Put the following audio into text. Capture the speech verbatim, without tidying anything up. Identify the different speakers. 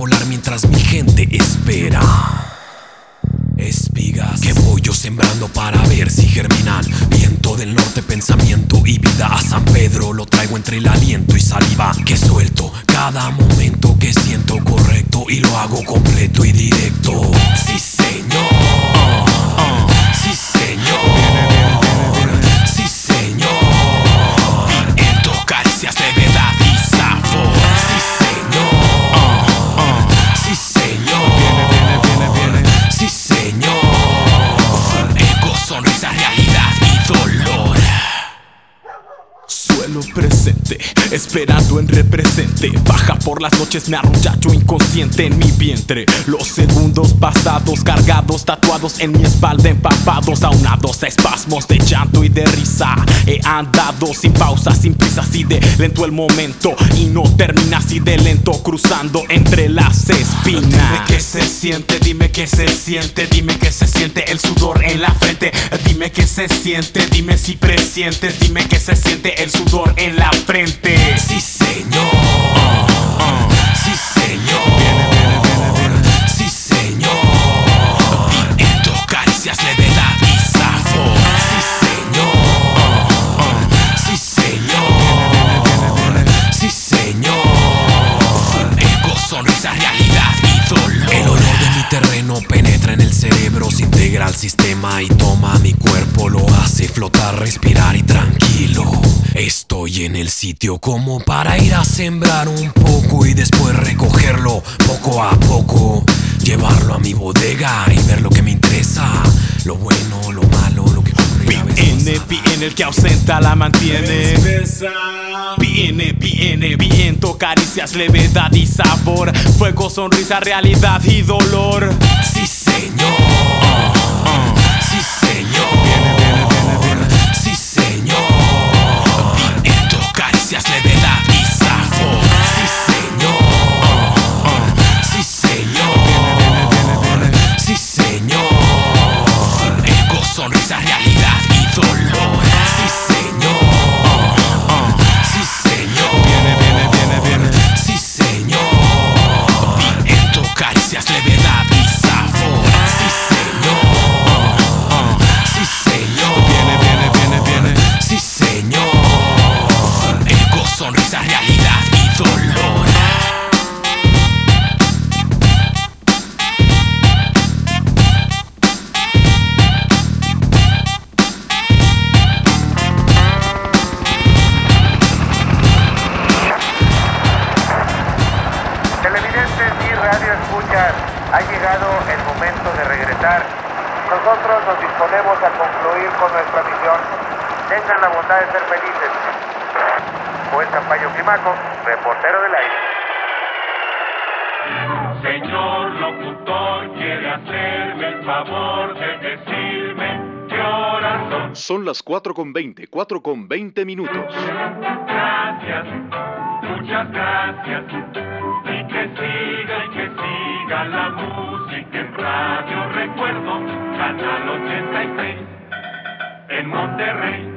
Speaker 1: volar mientras mi gente espera. Espigas que voy yo sembrando para ver si germinan. Viento del norte, pensamiento y vida a San Pedro. Lo traigo entre el aliento y saliva que suelto cada momento que siento correcto y lo hago completo y directo. Sí, señor. Uh, uh, sí, señor. Sí, señor. Viento, caricias de verdad y sabor. Sí, señor. Uh, uh, sí, señor. Sí, señor. Eco, sonrisa, realidad y dolor.
Speaker 2: Suelo presente, esperando en represente. Baja por las noches, me arrullacho inconsciente en mi vientre. Los segundos pasados, cargados, tatuados en mi espalda, empapados, aunados a espasmos de llanto y de risa. He andado sin pausa, sin prisa, así de lento el momento. Y no termina así de lento, cruzando entre las espinas. Dime qué se siente, dime qué se siente. Dime qué se siente el sudor en la frente. Dime qué se siente, dime si presientes. Dime qué se siente el sudor en la frente.
Speaker 1: Sí, señor. Uh, uh, sí, señor.
Speaker 2: Viene, viene, viene, viene.
Speaker 1: Sí, señor. Viento, caricias, levedad y sabor. Sí, señor. Uh, uh, sí, señor.
Speaker 2: Viene, viene, viene, viene.
Speaker 1: Sí, señor. Eco, sonrisa, realidad y dolor. El olor de mi terreno penetra en el cerebro, se integra al sistema y toma mi cuerpo. Lo hace flotar, respirar y tranquilo. Estoy en el sitio como para ir a sembrar un poco y después recogerlo poco a poco. Llevarlo a mi bodega y ver lo que me interesa. Lo bueno, lo malo, lo que
Speaker 2: Viene, viene el que ausenta la mantiene. Viene, viene, viento, caricias, levedad y sabor. Fuego, sonrisa, realidad y dolor.
Speaker 1: Sí, señor. Uh, uh, sí, señor.
Speaker 2: Viene, viene, viene, viene.
Speaker 1: Sí, señor. Viento, caricias, levedad y sabor. Sí, señor. Uh, uh, sí, señor.
Speaker 2: Viene, viene, viene, viene.
Speaker 1: Sí, señor. Eco, sonrisa, realidad y dolor. Sí, señor. Uh, uh, sí, señor.
Speaker 2: Viene, viene, viene, viene.
Speaker 1: Sí, señor. Viento, caricias, levedad y sabor. Sí, señor. Uh, uh, sí, señor.
Speaker 2: Viene, viene, viene, viene.
Speaker 1: Sí, señor. Eco, sonrisa, realidad y dolor.
Speaker 3: Televidentes y radioescuchas, ha llegado el momento de regresar. Nosotros nos disponemos a concluir con nuestra misión. Tengan la bondad de ser felices. Juez Campayo Climaco, reportero del aire.
Speaker 4: Señor locutor, quiere hacerme el favor de decirme qué horas son.
Speaker 5: Son las cuatro con veinte, cuatro con veinte minutos.
Speaker 4: Gracias, muchas gracias. Y que siga y que siga la música en Radio Recuerdo, Canal ochenta y seis, en Monterrey.